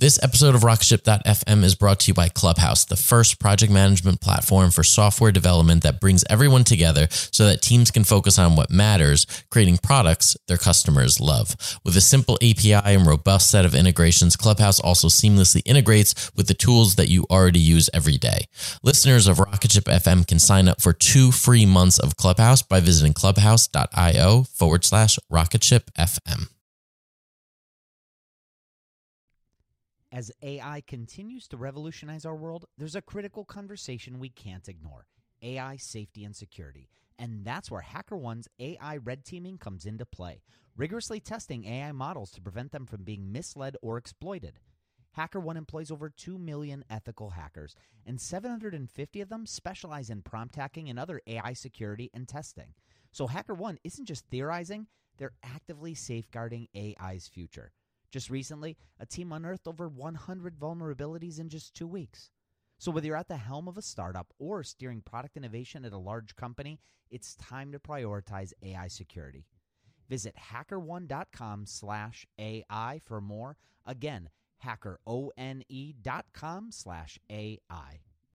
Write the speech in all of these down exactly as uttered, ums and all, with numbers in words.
This episode of Rocketship dot f m is brought to you by Clubhouse, the first project management platform for software development that brings everyone together so that teams can focus on what matters, creating products their customers love. With a simple A P I and robust set of integrations, Clubhouse also seamlessly integrates with the tools that you already use every day. Listeners of Rocketship F M can sign up for two free months of Clubhouse by visiting clubhouse.io forward slash Rocketship FM. As A I continues to revolutionize our world, there's a critical conversation we can't ignore: A I safety and security. And that's where HackerOne's A I red teaming comes into play, rigorously testing A I models to prevent them from being misled or exploited. HackerOne employs over two million ethical hackers, and seven hundred fifty of them specialize in prompt hacking and other A I security and testing. So HackerOne isn't just theorizing, they're actively safeguarding A I's future. Just recently, a team unearthed over one hundred vulnerabilities in just two weeks. So whether you're at the helm of a startup or steering product innovation at a large company, it's time to prioritize A I security. Visit HackerOne.com slash AI for more. Again, HackerOne.com slash AI.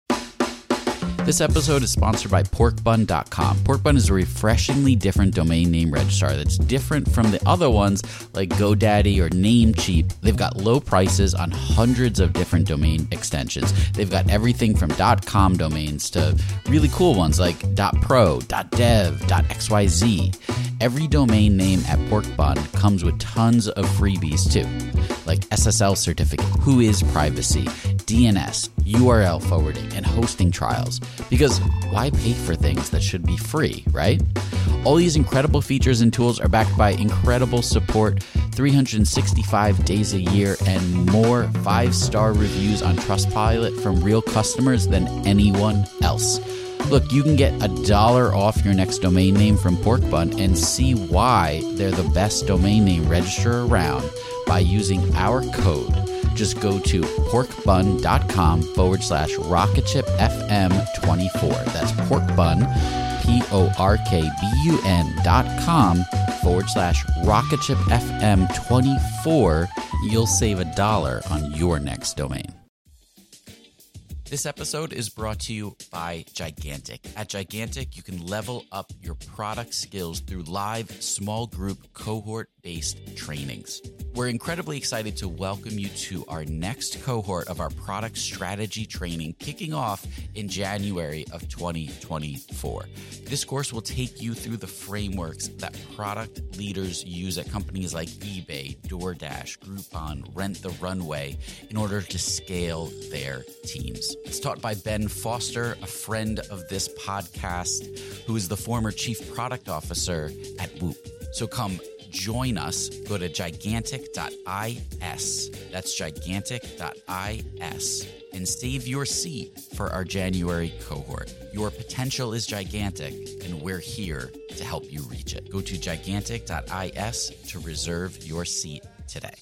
This episode is sponsored by pork bun dot com. Porkbun is a refreshingly different domain name registrar that's different from the other ones like GoDaddy or Namecheap. They've got low prices on hundreds of different domain extensions. They've got everything from .com domains to really cool ones like .pro, .dev, .xyz. Every domain name at Porkbun comes with tons of freebies too, like S S L certificate, who is privacy, D N S, U R L forwarding, and hosting trials. Because why pay for things that should be free, right? All these incredible features and tools are backed by incredible support, three hundred sixty-five days a year, and more five-star reviews on Trustpilot from real customers than anyone else. Look, you can get a dollar off your next domain name from Porkbun and see why they're the best domain name registrar around by using our code. Just go to porkbun.com forward slash rocketshipfm24. That's porkbun, P-O-R-K-B-U-N dot com forward slash rocketshipfm24. You'll save a dollar on your next domain. This episode is brought to you by Gigantic. At Gigantic, you can level up your product skills through live, small group, cohort-based trainings. We're incredibly excited to welcome you to our next cohort of our product strategy training, kicking off in January of twenty twenty-four. This course will take you through the frameworks that product leaders use at companies like eBay, DoorDash, Groupon, Rent the Runway in order to scale their teams. It's taught by Ben Foster, a friend of this podcast, who is the former chief product officer at Whoop. So come join us. Go to gigantic dot is. That's gigantic dot is and save your seat for our January cohort. Your potential is gigantic, and we're here to help you reach it. Go to gigantic dot is to reserve your seat today.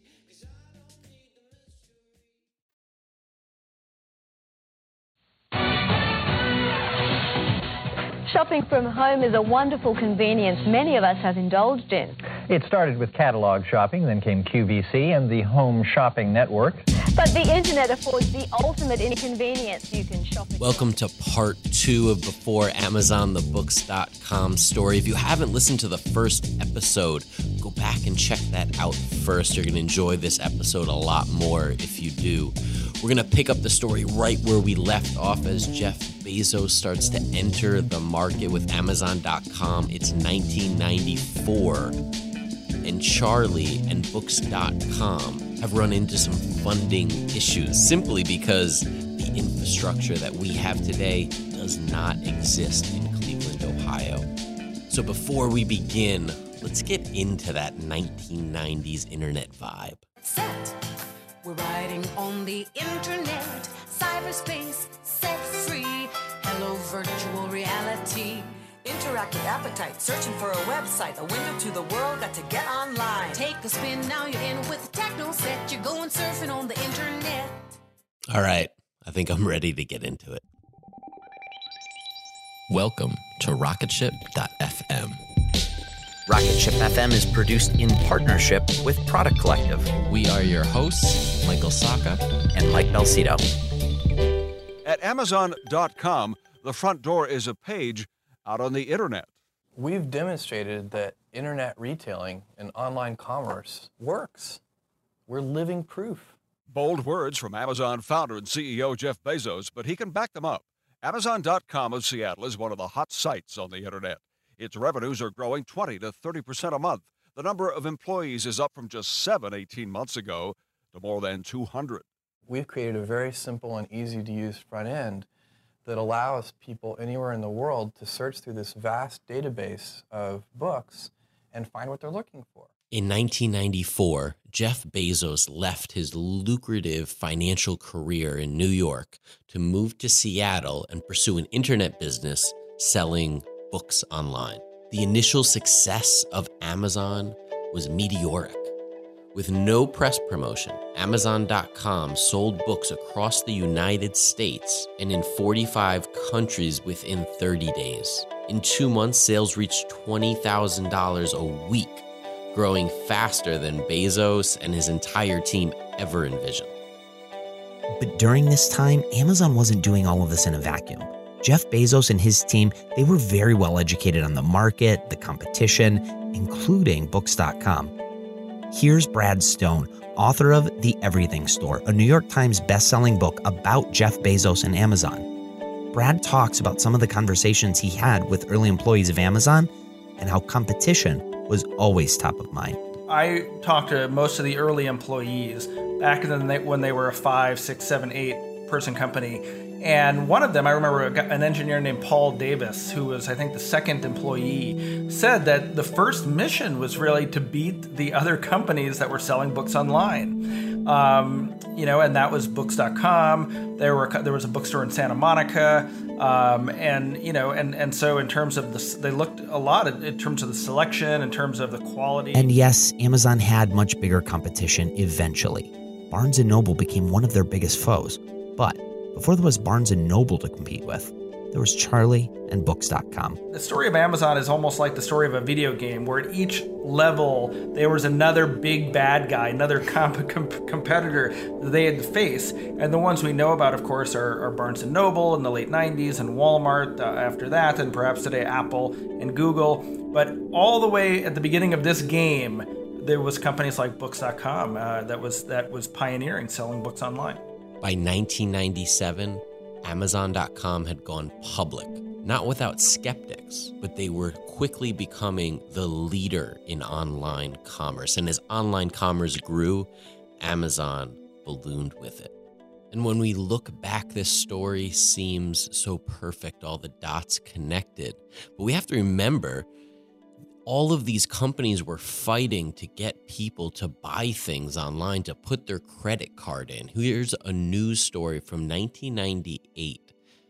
Shopping from home is a wonderful convenience many of us have indulged in. It started with catalog shopping, then came Q V C and the Home Shopping Network. But the internet affords the ultimate inconvenience. You can shop. Welcome to part two of Before Amazon The Books dot com story. If you haven't listened to the first episode, go back and check that out first. You're going to enjoy this episode a lot more if you do. We're going to pick up the story right where we left off as Jeff Bezos starts to enter the market with Amazon dot com. It's nineteen ninety-four, and Charlie and Books dot com have run into some funding issues simply because the infrastructure that we have today does not exist in Cleveland, Ohio. So before we begin, let's get into that nineteen nineties internet vibe. Set. We're riding on the internet, cyberspace, set free. Hello, virtual reality. Interactive appetite, searching for a website, a window to the world, got to get online. Take a spin, now you're in with the techno set. You're going surfing on the internet. All right, I think I'm ready to get into it. Welcome to Rocketship dot f m. Rocket Ship F M is produced in partnership with Product Collective. We are your hosts, Michael Sacca and Mike Belcito. At Amazon dot com, the front door is a page out on the internet. We've demonstrated that internet retailing and online commerce works. We're living proof. Bold words from Amazon founder and C E O Jeff Bezos, but he can back them up. Amazon dot com of Seattle is one of the hot sites on the internet. Its revenues are growing twenty to thirty percent a month. The number of employees is up from just seven eighteen months ago to more than two hundred. We've created a very simple and easy-to-use front end that allows people anywhere in the world to search through this vast database of books and find what they're looking for. In nineteen ninety-four, Jeff Bezos left his lucrative financial career in New York to move to Seattle and pursue an internet business selling books online. The initial success of Amazon was meteoric. With no press promotion, Amazon dot com sold books across the United States and in forty-five countries within thirty days. In two months, sales reached twenty thousand dollars a week, growing faster than Bezos and his entire team ever envisioned. But during this time, Amazon wasn't doing all of this in a vacuum. Jeff Bezos and his team, they were very well educated on the market, the competition, including books dot com. Here's Brad Stone, author of The Everything Store, a New York Times bestselling book about Jeff Bezos and Amazon. Brad talks about some of the conversations he had with early employees of Amazon and how competition was always top of mind. I talked to most of the early employees back then when they were a five, six, seven, eight person company. And one of them, I remember an engineer named Paul Davis, who was, I think, the second employee, said that the first mission was really to beat the other companies that were selling books online. Um, you know, and that was books dot com. There were there was a bookstore in Santa Monica, um, and you know, and and so in terms of the, they looked a lot at, in terms of the selection, in terms of the quality. And yes, Amazon had much bigger competition eventually. Barnes and Noble became one of their biggest foes, but before there was Barnes and Noble to compete with, there was Charlie and books dot com. The story of Amazon is almost like the story of a video game, where at each level there was another big bad guy, another comp- comp- competitor that they had to face. And the ones we know about, of course, are, are Barnes and Noble in the late nineties and Walmart uh, after that, and perhaps today Apple and Google. But all the way at the beginning of this game, there was companies like books dot com uh, that was that was pioneering selling books online. By nineteen ninety-seven, Amazon dot com had gone public, not without skeptics, but they were quickly becoming the leader in online commerce. And as online commerce grew, Amazon ballooned with it. And when we look back, this story seems so perfect, all the dots connected. But we have to remember, all of these companies were fighting to get people to buy things online, to put their credit card in. Here's a news story from nineteen ninety-eight,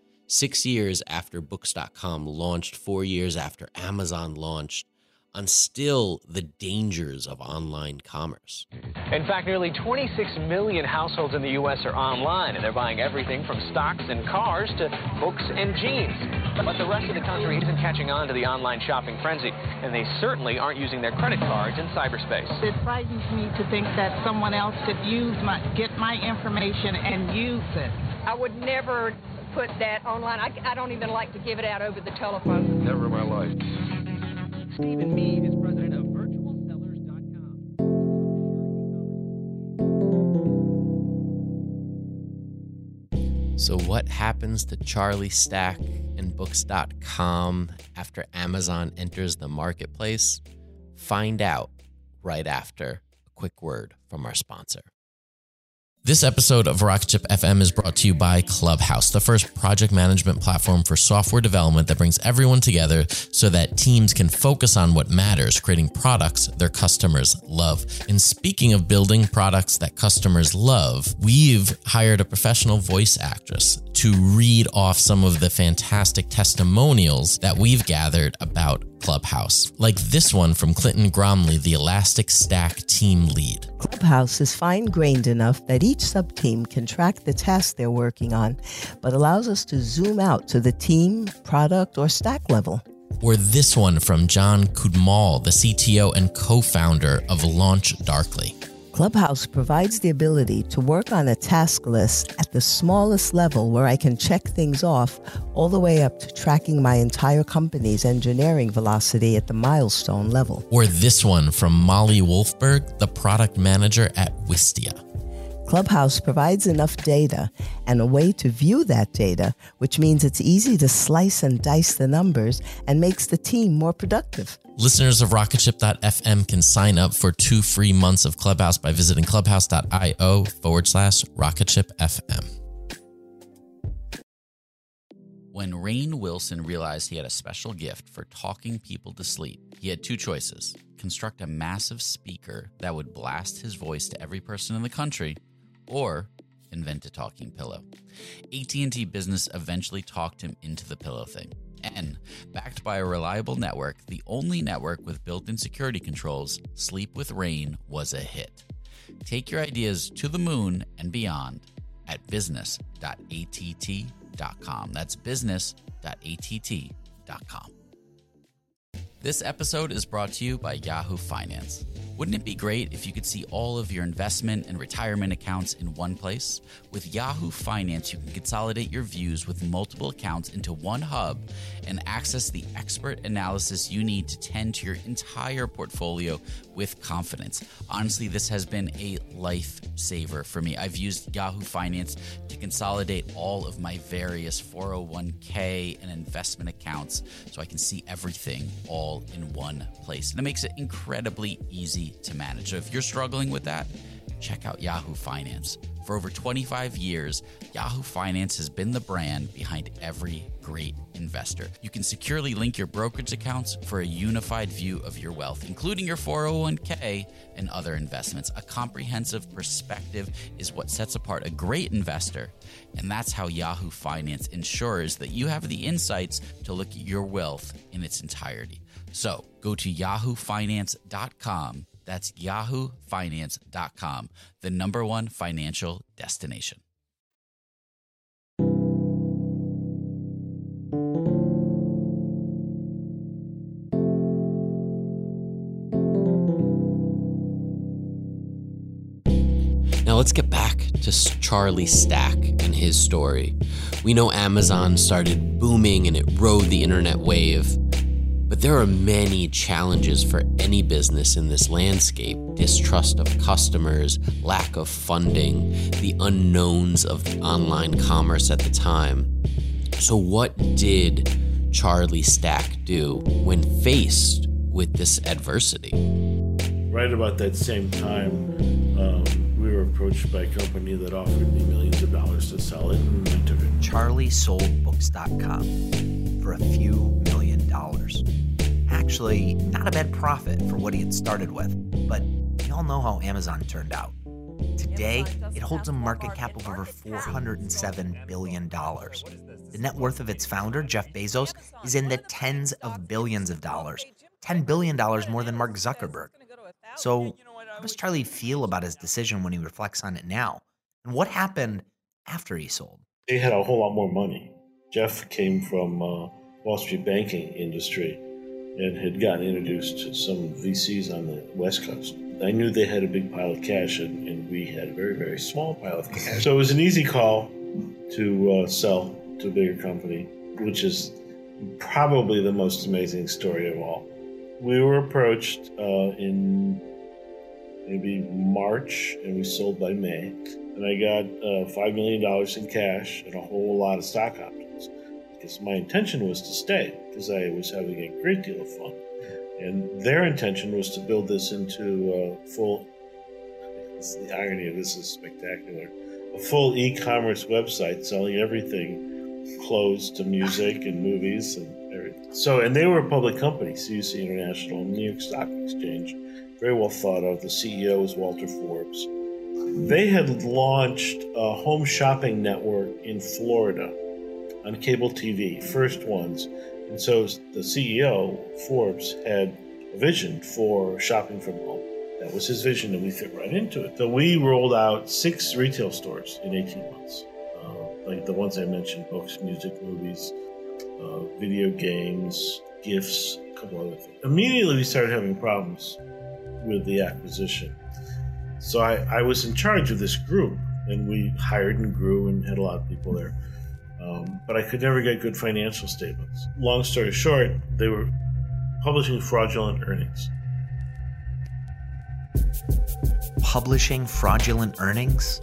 six years after books dot com launched, four years after Amazon launched, on still the dangers of online commerce. In fact, nearly twenty-six million households in the U S are online, and they're buying everything from stocks and cars to books and jeans. But the rest of the country isn't catching on to the online shopping frenzy, and they certainly aren't using their credit cards in cyberspace. It frightens me to think that someone else could use my, get my information and use it. I would never put that online. I, I don't even like to give it out over the telephone. Never in my life. Stephen Mead is president of virtual sellers dot com. So what happens to Charlie Stack and books dot com after Amazon enters the marketplace? Find out right after a quick word from our sponsor. This episode of Rocket Ship F M is brought to you by Clubhouse, the first project management platform for software development that brings everyone together so that teams can focus on what matters, creating products their customers love. And speaking of building products that customers love, we've hired a professional voice actress to read off some of the fantastic testimonials that we've gathered about Clubhouse, like this one from Clinton Gromley, the Elastic Stack team lead. Clubhouse is fine-grained enough that each sub-team can track the tasks they're working on, but allows us to zoom out to the team, product, or stack level. Or this one from John Kudmal, the C T O and co-founder of Launch Darkly. Clubhouse provides the ability to work on a task list at the smallest level where I can check things off all the way up to tracking my entire company's engineering velocity at the milestone level. Or this one from Molly Wolfberg, the product manager at Wistia. Clubhouse provides enough data and a way to view that data, which means it's easy to slice and dice the numbers and makes the team more productive. Listeners of rocketship dot f m can sign up for two free months of Clubhouse by visiting clubhouse.io forward slash rocketshipfm. When Rainn Wilson realized he had a special gift for talking people to sleep, he had two choices: construct a massive speaker that would blast his voice to every person in the country, or invent a talking pillow. A T and T Business eventually talked him into the pillow thing. And, backed by a reliable network, the only network with built-in security controls, Sleep with Rainn was a hit. Take your ideas to the moon and beyond at business dot a t t dot com. That's business dot a t t dot com. This episode is brought to you by Yahoo Finance. Wouldn't it be great if you could see all of your investment and retirement accounts in one place? With Yahoo Finance, you can consolidate your views with multiple accounts into one hub and access the expert analysis you need to tend to your entire portfolio with confidence. Honestly, this has been a lifesaver for me. I've used Yahoo Finance to consolidate all of my various four oh one k and investment accounts so I can see everything all in one place. And it makes it incredibly easy to manage. So if you're struggling with that, check out Yahoo Finance. For over twenty-five years, Yahoo Finance has been the brand behind every great investor. You can securely link your brokerage accounts for a unified view of your wealth, including your four oh one k and other investments. A comprehensive perspective is what sets apart a great investor, and that's how Yahoo Finance ensures that you have the insights to look at your wealth in its entirety. So go to yahoo finance dot com. That's yahoo finance dot com, the number one financial destination. Now let's get back to Charlie Stack and his story. We know Amazon started booming and it rode the internet wave. But there are many challenges for any business in this landscape: distrust of customers, lack of funding, the unknowns of the online commerce at the time. So what did Charlie Stack do when faced with this adversity? Right about that same time, um, we were approached by a company that offered me millions of dollars to sell it, and I took it. Charlie sold books dot com for a few million dollars. Actually, not a bad profit for what he had started with, but we all know how Amazon turned out. Today, it holds a market cap of over four hundred seven billion dollars. The net worth of its founder, Jeff Bezos, is in the tens of billions of dollars, ten billion dollars more than Mark Zuckerberg. So, how does Charlie feel about his decision when he reflects on it now? And what happened after he sold? They had a whole lot more money. Jeff came from uh, Wall Street banking industry and had gotten introduced to some V Cs on the West Coast. I knew they had a big pile of cash, and, and we had a very, very small pile of cash. So it was an easy call to uh, sell to a bigger company, which is probably the most amazing story of all. We were approached uh, in maybe March, and we sold by May. And I got uh, five million dollars in cash and a whole lot of stock options. Because my intention was to stay, because I was having a great deal of fun. And their intention was to build this into a full, this, the irony of this is spectacular, a full e-commerce website selling everything, clothes to music and movies and everything. So, and they were a public company, C U C International, New York Stock Exchange, very well thought of. The C E O was Walter Forbes. They had launched a home shopping network in Florida on cable T V, first ones. And so the C E O, Forbes, had a vision for shopping from home. That was his vision, and we fit right into it. So we rolled out six retail stores in eighteen months. Uh, like the ones I mentioned, books, music, movies, uh, video games, gifts, a couple other things. Immediately we started having problems with the acquisition. So I, I was in charge of this group, and we hired and grew and had a lot of people there. Um, but I could never get good financial statements. Long story short, they were publishing fraudulent earnings. Publishing fraudulent earnings?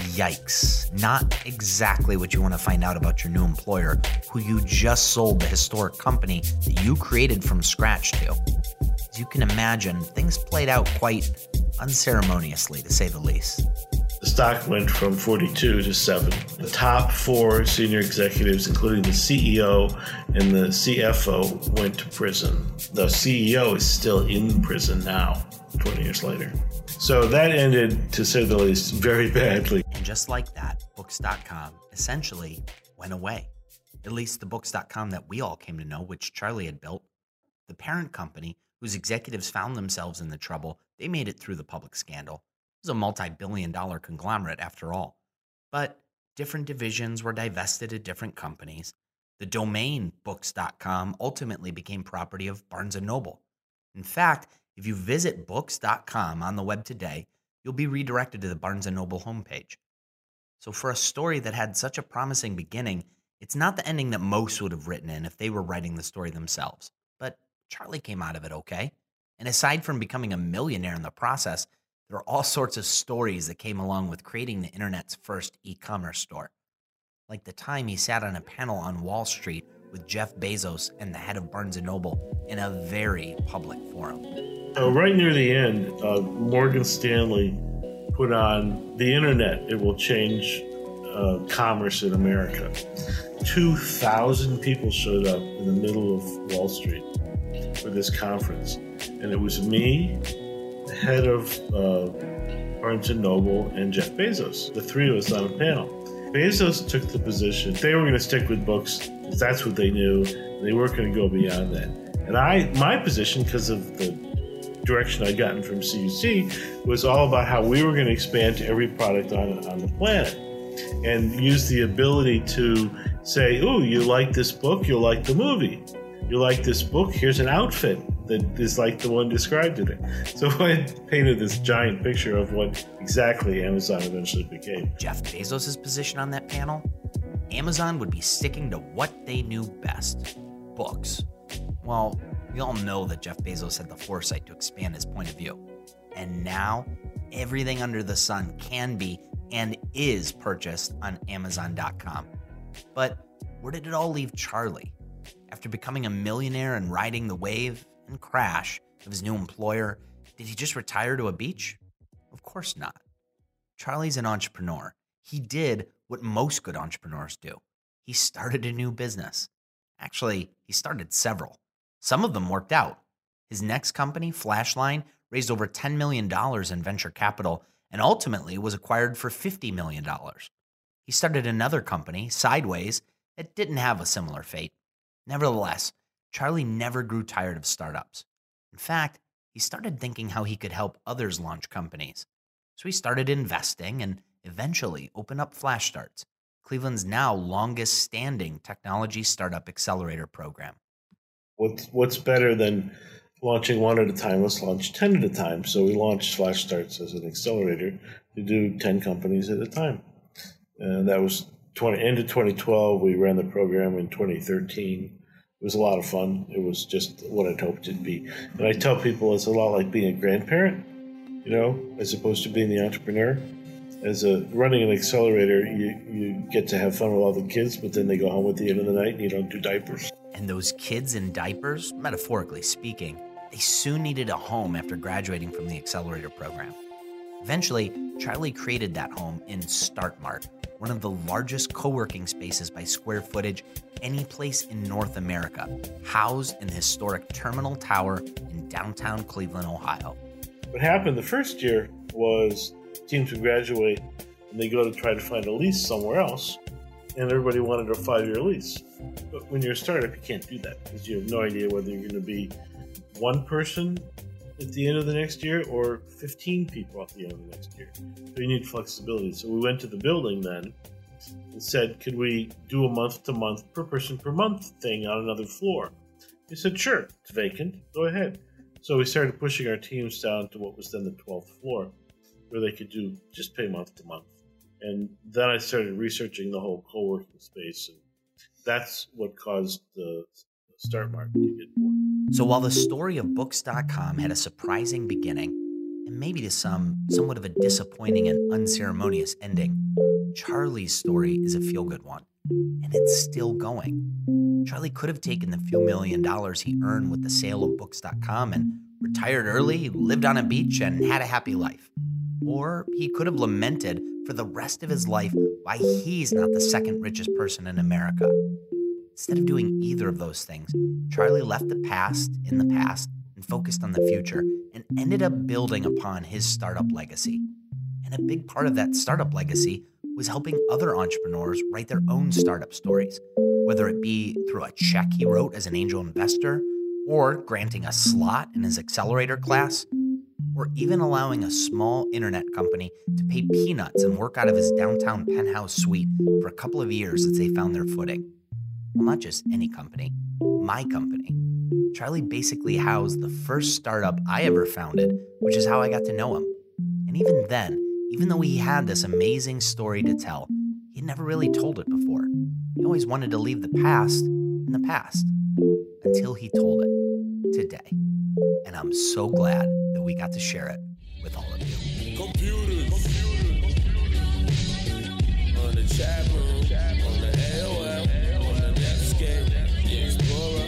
Yikes. Not exactly what you want to find out about your new employer, who you just sold the historic company that you created from scratch to. As you can imagine, things played out quite unceremoniously, to say the least. The stock went from forty-two to seven. The top four senior executives, including the C E O and the C F O, went to prison. The C E O is still in prison now, twenty years later. So that ended, to say the least, very badly. And just like that, Books dot com essentially went away. At least the Books dot com that we all came to know, which Charlie had built. The parent company, whose executives found themselves in the trouble, they made it through the public scandal. It was a multi-billion dollar conglomerate after all. But different divisions were divested to different companies. The domain Books dot com ultimately became property of Barnes and Noble. In fact, if you visit Books dot com on the web today, you'll be redirected to the Barnes and Noble homepage. So for a story that had such a promising beginning, it's not the ending that most would have written in if they were writing the story themselves. But Charlie came out of it okay. And aside from becoming a millionaire in the process, there are all sorts of stories that came along with creating the internet's first e-commerce store. Like the time he sat on a panel on Wall Street with Jeff Bezos and the head of Barnes and Noble in a very public forum. Uh, right near the end, uh, Morgan Stanley put on the internet. It will change uh, commerce in America. two thousand people showed up in the middle of Wall Street for this conference. And it was me, the head of uh, Barnes and Noble, and Jeff Bezos, the three of us on a panel. Bezos took the position they were going to stick with books because that's what they knew, and they weren't going to go beyond that. And I, my position, because of the direction I'd gotten from C U C, was all about how we were going to expand to every product on, on the planet and use the ability to say, ooh, you like this book, you'll like the movie. You like this book, here's an outfit that is like the one described in it. So I painted this giant picture of what exactly Amazon eventually became. Jeff Bezos' position on that panel? Amazon would be sticking to what they knew best. Books. Well, we all know that Jeff Bezos had the foresight to expand his point of view. And now, everything under the sun can be and is purchased on Amazon dot com. But where did it all leave Charlie? After becoming a millionaire and riding the wave and crash of his new employer, did he just retire to a beach? Of course not. Charlie's an entrepreneur. He did what most good entrepreneurs do. He started a new business. Actually, he started several. Some of them worked out. His next company, Flashline, raised over ten million dollars in venture capital and ultimately was acquired for fifty million dollars. He started another company, Sideways, that didn't have a similar fate. Nevertheless, Charlie never grew tired of startups. In fact, he started thinking how he could help others launch companies. So he started investing and eventually opened up FlashStarts, Cleveland's now longest standing technology startup accelerator program. What's, what's better than launching one at a time? Let's launch ten at a time. So we launched FlashStarts as an accelerator to do ten companies at a time. And that was twenty, end of twenty twelve. We ran the program in twenty thirteen. It was a lot of fun. It was just what I'd hoped it'd be. And I tell people it's a lot like being a grandparent, you know, as opposed to being the entrepreneur. As a running an accelerator, you, you get to have fun with all the kids, but then they go home at the end of the night and you don't do diapers. And those kids in diapers, metaphorically speaking, they soon needed a home after graduating from the accelerator program. Eventually, Charlie created that home in StartMart, one of the largest co-working spaces by square footage any place in North America, housed in the historic Terminal Tower in downtown Cleveland, Ohio. What happened the first year was teams would graduate and they go to try to find a lease somewhere else, and everybody wanted a five-year lease. But when you're a startup, you can't do that because you have no idea whether you're going to be one person at the end of the next year or fifteen people at the end of the next year. So you need flexibility. So we went to the building then and said, could we do a month-to-month, per-person per month thing on another floor? They said, sure, it's vacant, go ahead. So we started pushing our teams down to what was then the twelfth floor, where they could do just pay month-to-month. And then I started researching the whole co-working space, and that's what caused the Start Market to get more. So while the story of Books dot com had a surprising beginning, and maybe to some, somewhat of a disappointing and unceremonious ending, Charlie's story is a feel-good one, and it's still going. Charlie could have taken the few million dollars he earned with the sale of Books dot com and retired early, lived on a beach, and had a happy life. Or he could have lamented for the rest of his life why he's not the second richest person in America. Instead of doing either of those things, Charlie left the past in the past and focused on the future and ended up building upon his startup legacy. And a big part of that startup legacy was helping other entrepreneurs write their own startup stories, whether it be through a check he wrote as an angel investor, or granting a slot in his accelerator class, or even allowing a small internet company to pay peanuts and work out of his downtown penthouse suite for a couple of years as they found their footing. Well, not just any company, my company. Charlie basically housed the first startup I ever founded, which is how I got to know him. And even then, even though he had this amazing story to tell, he'd never really told it before. He always wanted to leave the past in the past, until he told it today. And I'm so glad that we got to share it with all of you. Computers, computers, on the chat room, on the A O L, on the Netscape, the Explorer.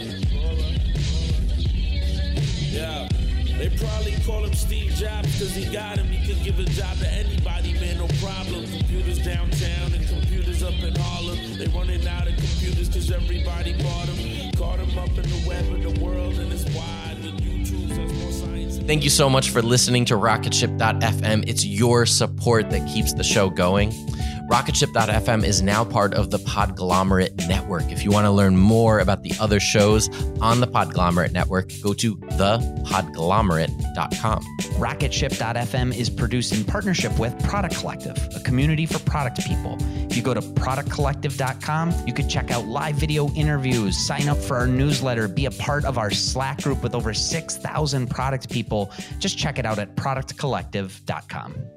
Yeah, they probably call him Steve Jobs because he got him. He could give a job to anybody, man, no problem. Computers downtown and computers up in Harlem. They running out of computers because everybody bought them. Caught them up in the web of the world, and it's wide with YouTubes. There's more science. Thank you so much for listening to Rocketship dot f m. It's your support that keeps the show going. Rocketship dot f m is now part of the Podglomerate Network. If you want to learn more about the other shows on the Podglomerate Network, go to the podglomerate dot com. Rocketship dot f m is produced in partnership with Product Collective, a community for product people. If you go to product collective dot com, you can check out live video interviews, sign up for our newsletter, be a part of our Slack group with over six thousand product people. Just check it out at product collective dot com.